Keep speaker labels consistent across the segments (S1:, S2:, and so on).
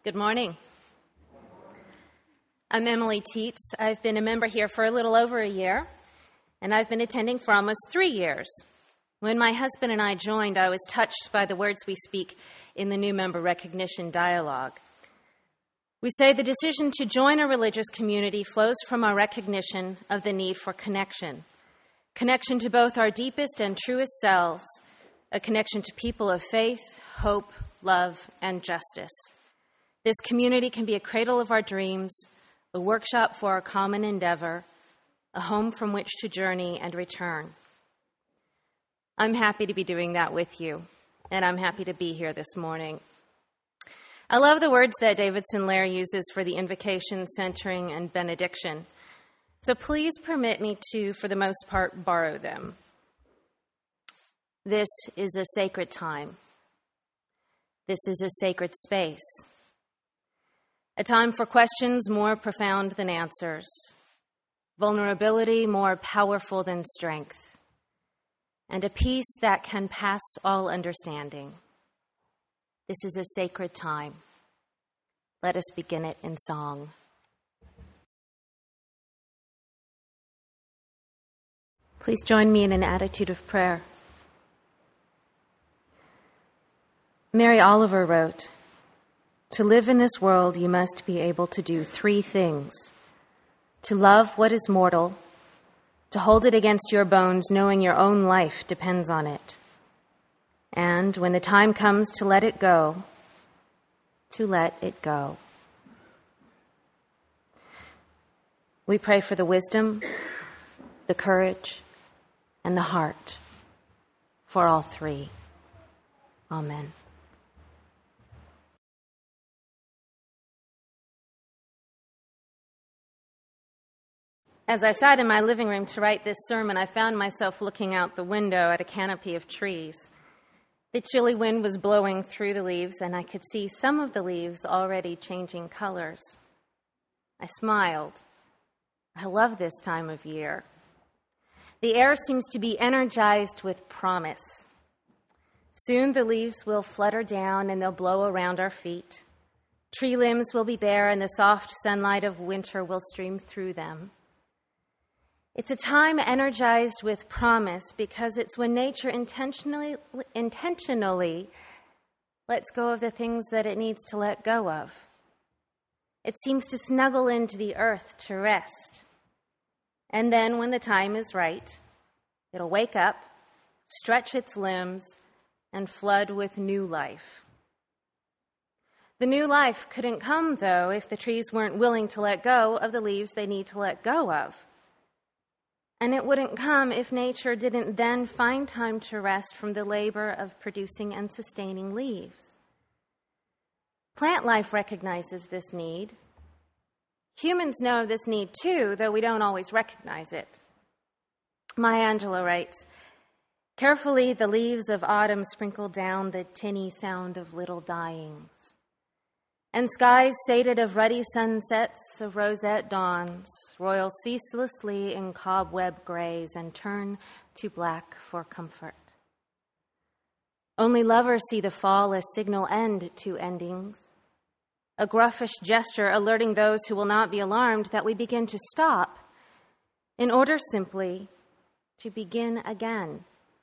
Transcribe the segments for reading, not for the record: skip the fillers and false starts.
S1: Good morning. I'm Emily Teets. I've been a member here for a little over a year, and I've been attending for almost 3 years. When my husband and I joined, I was touched by the words we speak in the new member recognition dialogue. We say the decision to join a religious community flows from our recognition of the need for connection to both our deepest and truest selves, a connection to people of faith, hope, love, and justice. This community can be a cradle of our dreams, a workshop for our common endeavor, a home from which to journey and return. I'm happy to be doing that with you, and I'm happy to be here this morning. I love the words that Davidson Lair uses for the invocation, centering, and benediction. So please permit me to, for the most part, borrow them. This is a sacred time. This is a sacred space. A time for questions more profound than answers, vulnerability more powerful than strength, and a peace that can pass all understanding. This is a sacred time. Let us begin it in song. Please join me in an attitude of prayer. Mary Oliver wrote, "To live in this world, you must be able to do 3 things. To love what is mortal, to hold it against your bones, knowing your own life depends on it. And when the time comes to let it go, to let it go." We pray for the wisdom, the courage, and the heart for all 3. Amen. As I sat in my living room to write this sermon, I found myself looking out the window at a canopy of trees. The chilly wind was blowing through the leaves, and I could see some of the leaves already changing colors. I smiled. I love this time of year. The air seems to be energized with promise. Soon the leaves will flutter down and they'll blow around our feet. Tree limbs will be bare, and the soft sunlight of winter will stream through them. It's a time energized with promise because it's when nature intentionally lets go of the things that it needs to let go of. It seems to snuggle into the earth to rest. And then when the time is right, it'll wake up, stretch its limbs, and flood with new life. The new life couldn't come, though, if the trees weren't willing to let go of the leaves they need to let go of. And it wouldn't come if nature didn't then find time to rest from the labor of producing and sustaining leaves. Plant life recognizes this need. Humans know this need too, though we don't always recognize it. Maya Angelou writes, "Carefully the leaves of autumn sprinkle down the tinny sound of little dyings. And skies sated of ruddy sunsets, of roseate dawns, roil ceaselessly in cobweb grays and turn to black for comfort. Only lovers see the fall a signal end to endings, a gruffish gesture alerting those who will not be alarmed that we begin to stop in order simply to begin again."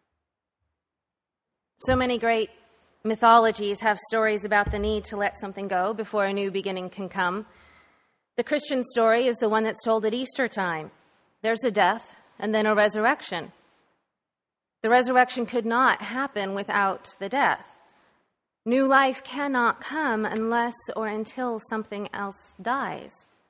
S1: So many great mythologies have stories about the need to let something go before a new beginning can come. The Christian story is the one that's told at Easter time. There's a death and then a resurrection. The resurrection could not happen without the death. New life cannot come unless or until something else dies.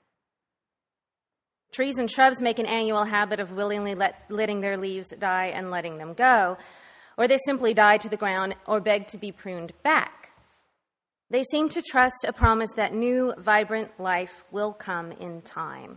S1: Trees and shrubs make an annual habit of willingly letting their leaves die and letting them go, or they simply die to the ground or beg to be pruned back. They seem to trust a promise that new, vibrant life will come in time.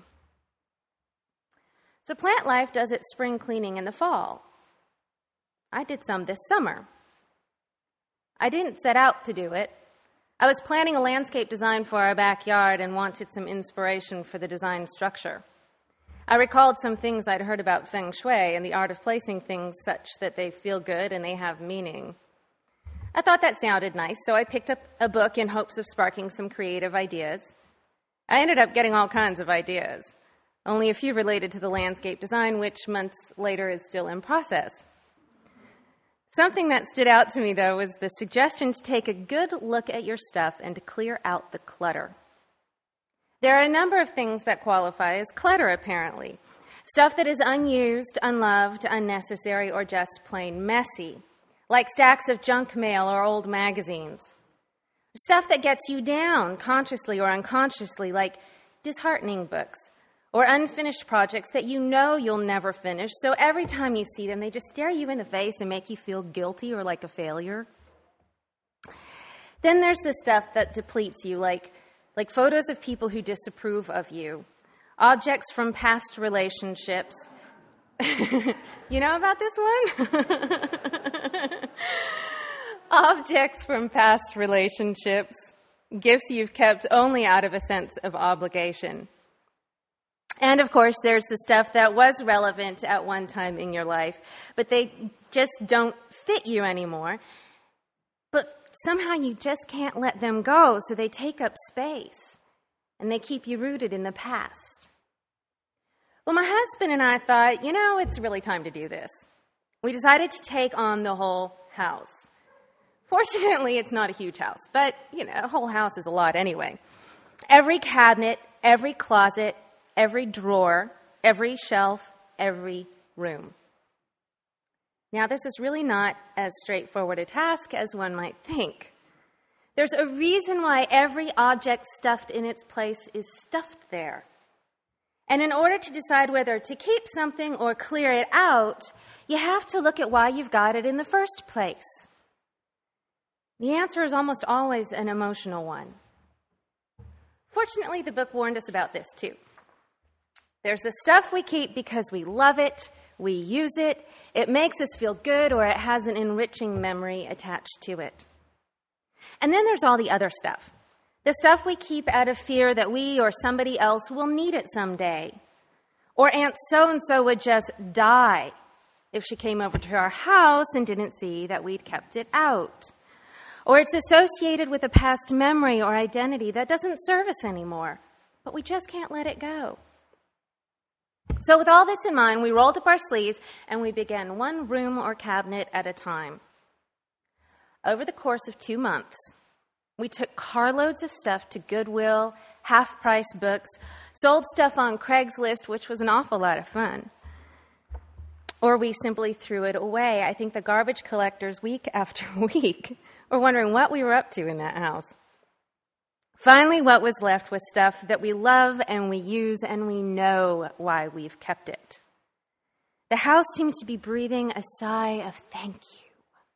S1: So plant life does its spring cleaning in the fall. I did some this summer. I didn't set out to do it. I was planning a landscape design for our backyard and wanted some inspiration for the design structure. I recalled some things I'd heard about feng shui and the art of placing things such that they feel good and they have meaning. I thought that sounded nice, so I picked up a book in hopes of sparking some creative ideas. I ended up getting all kinds of ideas, only a few related to the landscape design, which months later is still in process. Something that stood out to me, though, was the suggestion to take a good look at your stuff and to clear out the clutter. There are a number of things that qualify as clutter, apparently. Stuff that is unused, unloved, unnecessary, or just plain messy, like stacks of junk mail or old magazines. Stuff that gets you down, consciously or unconsciously, like disheartening books, or unfinished projects that you know you'll never finish, so every time you see them, they just stare you in the face and make you feel guilty or like a failure. Then there's the stuff that depletes you, like photos of people who disapprove of you, objects from past relationships. You know about this one? Objects from past relationships, gifts you've kept only out of a sense of obligation. And of course, there's the stuff that was relevant at one time in your life, but they just don't fit you anymore. But somehow you just can't let them go, so they take up space, and they keep you rooted in the past. Well, my husband and I thought, it's really time to do this. We decided to take on the whole house. Fortunately, it's not a huge house, but, a whole house is a lot anyway. Every cabinet, every closet, every drawer, every shelf, every room. Now, this is really not as straightforward a task as one might think. There's a reason why every object stuffed in its place is stuffed there. And in order to decide whether to keep something or clear it out, you have to look at why you've got it in the first place. The answer is almost always an emotional one. Fortunately, the book warned us about this too. There's the stuff we keep because we love it, we use it, it makes us feel good, or it has an enriching memory attached to it. And then there's all the other stuff. The stuff we keep out of fear that we or somebody else will need it someday. Or Aunt so-and-so would just die if she came over to our house and didn't see that we'd kept it out. Or it's associated with a past memory or identity that doesn't serve us anymore, but we just can't let it go. So with all this in mind, we rolled up our sleeves and we began one room or cabinet at a time. Over the course of 2 months, we took carloads of stuff to Goodwill, half-price books, sold stuff on Craigslist, which was an awful lot of fun. Or we simply threw it away. I think the garbage collectors, week after week, were wondering what we were up to in that house. Finally, what was left was stuff that we love and we use and we know why we've kept it. The house seems to be breathing a sigh of thank you.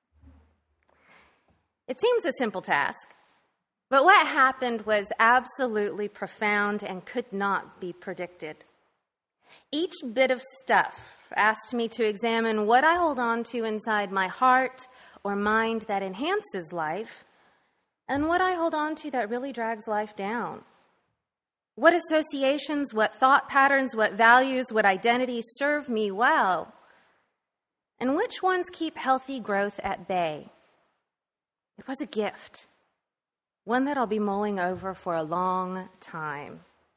S1: It seems a simple task, but what happened was absolutely profound and could not be predicted. Each bit of stuff asked me to examine what I hold on to inside my heart or mind that enhances life, and what I hold on to that really drags life down. What associations, what thought patterns, what values, what identities serve me well, and which ones keep healthy growth at bay. It was a gift, one that I'll be mulling over for a long time.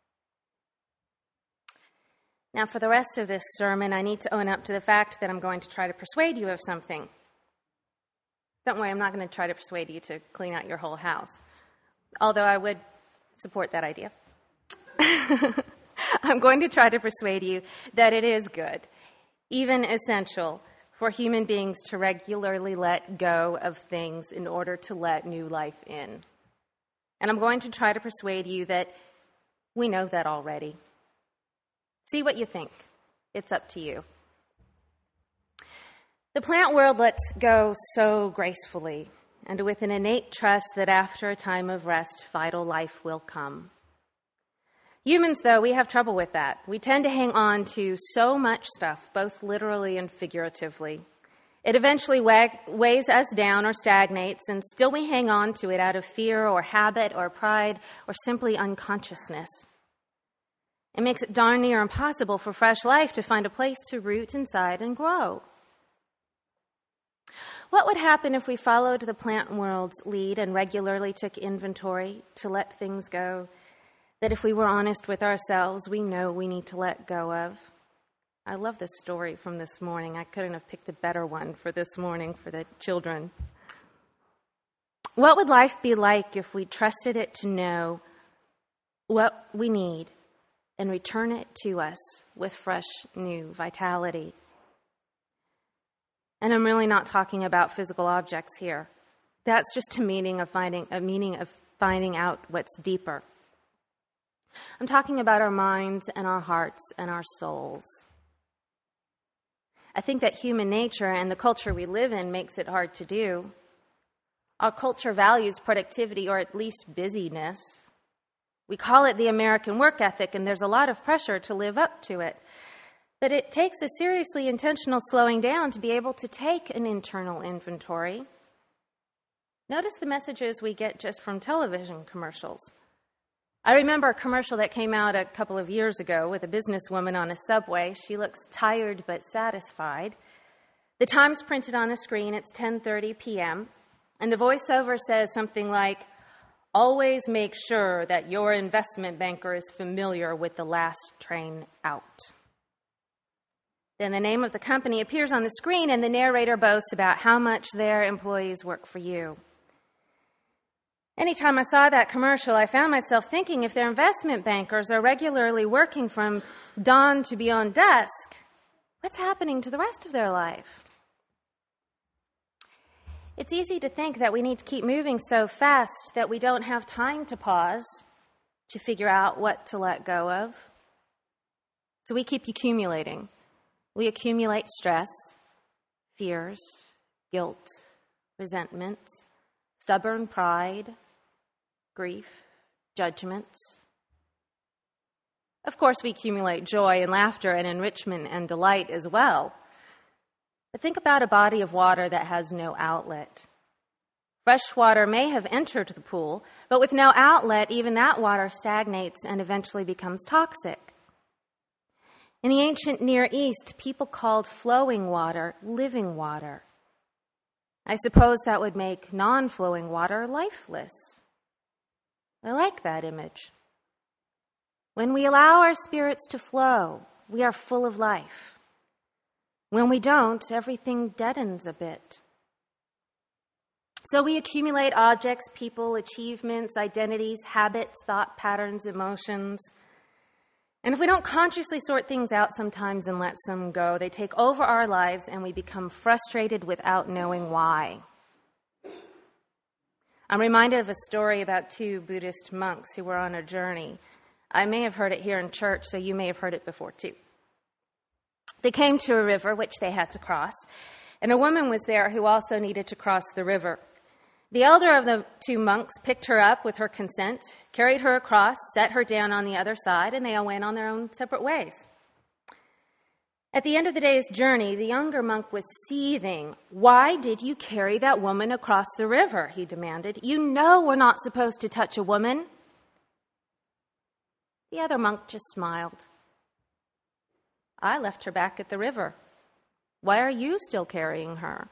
S1: Now, for the rest of this sermon, I need to own up to the fact that I'm going to try to persuade you of something. Don't worry, I'm not going to try to persuade you to clean out your whole house, although I would support that idea. I'm going to try to persuade you that it is good, even essential, for human beings to regularly let go of things in order to let new life in. And I'm going to try to persuade you that we know that already. See what you think. It's up to you. The plant world lets go so gracefully and with an innate trust that after a time of rest, vital life will come. Humans, though, we have trouble with that. We tend to hang on to so much stuff, both literally and figuratively. It eventually weighs us down or stagnates, and still we hang on to it out of fear or habit or pride or simply unconsciousness. It makes it darn near impossible for fresh life to find a place to root inside and grow. What would happen if we followed the plant world's lead and regularly took inventory to let things go that if we were honest with ourselves, we know we need to let go of? I love this story from this morning. I couldn't have picked a better one for this morning for the children. What would life be like if we trusted it to know what we need and return it to us with fresh, new vitality? And I'm really not talking about physical objects here. That's just a meaning of finding out what's deeper. I'm talking about our minds and our hearts and our souls. I think that human nature and the culture we live in makes it hard to do. Our culture values productivity, or at least busyness. We call it the American work ethic, and there's a lot of pressure to live up to it. But it takes a seriously intentional slowing down to be able to take an internal inventory. Notice the messages we get just from television commercials. I remember a commercial that came out a couple of years ago with a businesswoman on a subway. She looks tired but satisfied. The time's printed on the screen. It's 10:30 p.m. And the voiceover says something like, "Always make sure that your investment banker is familiar with the last train out." Then the name of the company appears on the screen, and the narrator boasts about how much their employees work for you. Anytime I saw that commercial, I found myself thinking, if their investment bankers are regularly working from dawn to beyond dusk, what's happening to the rest of their life? It's easy to think that we need to keep moving so fast that we don't have time to pause to figure out what to let go of. So we keep accumulating. We accumulate stress, fears, guilt, resentment, stubborn pride, grief, judgments. Of course, we accumulate joy and laughter and enrichment and delight as well. But think about a body of water that has no outlet. Fresh water may have entered the pool, but with no outlet, even that water stagnates and eventually becomes toxic. In the ancient Near East, people called flowing water living water. I suppose that would make non-flowing water lifeless. I like that image. When we allow our spirits to flow, we are full of life. When we don't, everything deadens a bit. So we accumulate objects, people, achievements, identities, habits, thought patterns, emotions. And if we don't consciously sort things out sometimes and let some go, they take over our lives and we become frustrated without knowing why. I'm reminded of a story about two Buddhist monks who were on a journey. I may have heard it here in church, so you may have heard it before too. They came to a river which they had to cross, and a woman was there who also needed to cross the river. The elder of the two monks picked her up with her consent, carried her across, set her down on the other side, and they all went on their own separate ways. At the end of the day's journey, the younger monk was seething. "Why did you carry that woman across the river?" he demanded. "You know we're not supposed to touch a woman." The other monk just smiled. "I left her back at the river. Why are you still carrying her?"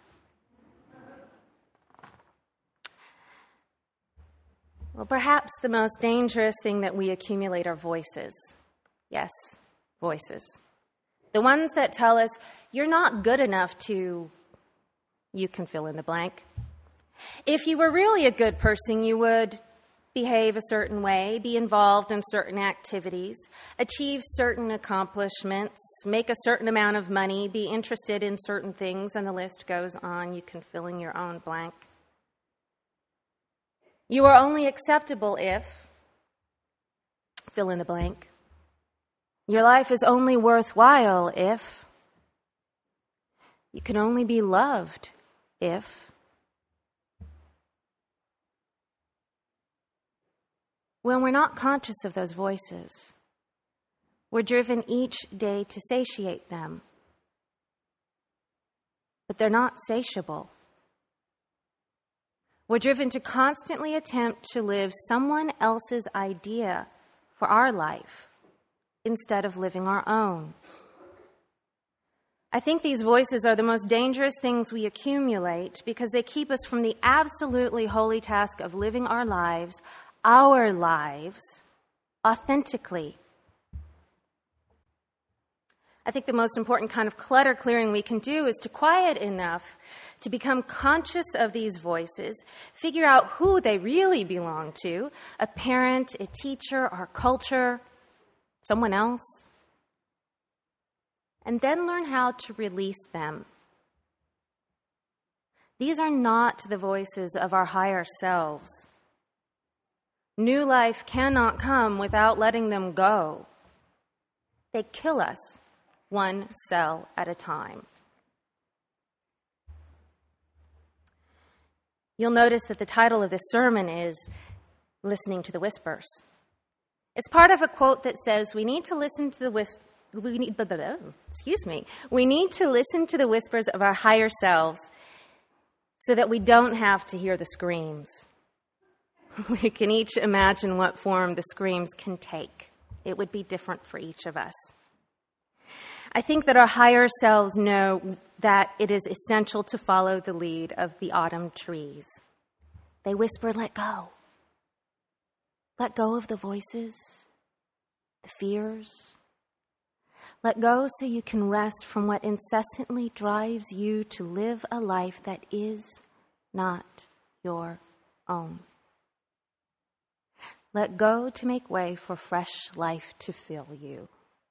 S1: Well, perhaps the most dangerous thing that we accumulate are voices. Yes, voices. The ones that tell us, you're not good enough to, you can fill in the blank. If you were really a good person, you would behave a certain way, be involved in certain activities, achieve certain accomplishments, make a certain amount of money, be interested in certain things, and the list goes on. You can fill in your own blank. You are only acceptable if, fill in the blank. Your life is only worthwhile if, you can only be loved if. When we're not conscious of those voices, we're driven each day to satiate them. But they're not satiable. We're driven to constantly attempt to live someone else's idea for our life instead of living our own. I think these voices are the most dangerous things we accumulate because they keep us from the absolutely holy task of living our lives, authentically. I think the most important kind of clutter clearing we can do is to quiet enough to become conscious of these voices, figure out who they really belong to, a parent, a teacher, our culture, someone else, and then learn how to release them. These are not the voices of our higher selves. New life cannot come without letting them go. They kill us one cell at a time. You'll notice that the title of this sermon is Listening to the Whispers. It's part of a quote that says, we need to listen to the whispers of our higher selves so that we don't have to hear the screams. We can each imagine what form the screams can take. It would be different for each of us. I think that our higher selves know that it is essential to follow the lead of the autumn trees. They whisper, let go. Let go of the voices, the fears. Let go so you can rest from what incessantly drives you to live a life that is not your own. Let go to make way for fresh life to fill you.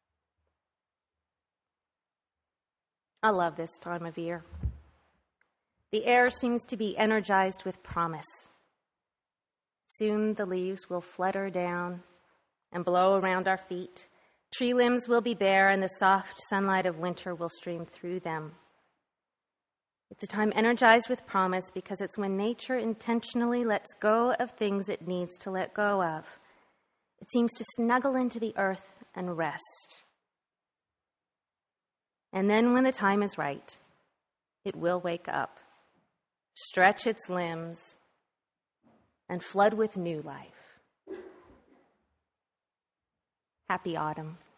S1: I love this time of year. The air seems to be energized with promise. Soon the leaves will flutter down and blow around our feet. Tree limbs will be bare and the soft sunlight of winter will stream through them. It's a time energized with promise because it's when nature intentionally lets go of things it needs to let go of. It seems to snuggle into the earth and rest. And then when the time is right, it will wake up, stretch its limbs, and flood with new life. Happy autumn.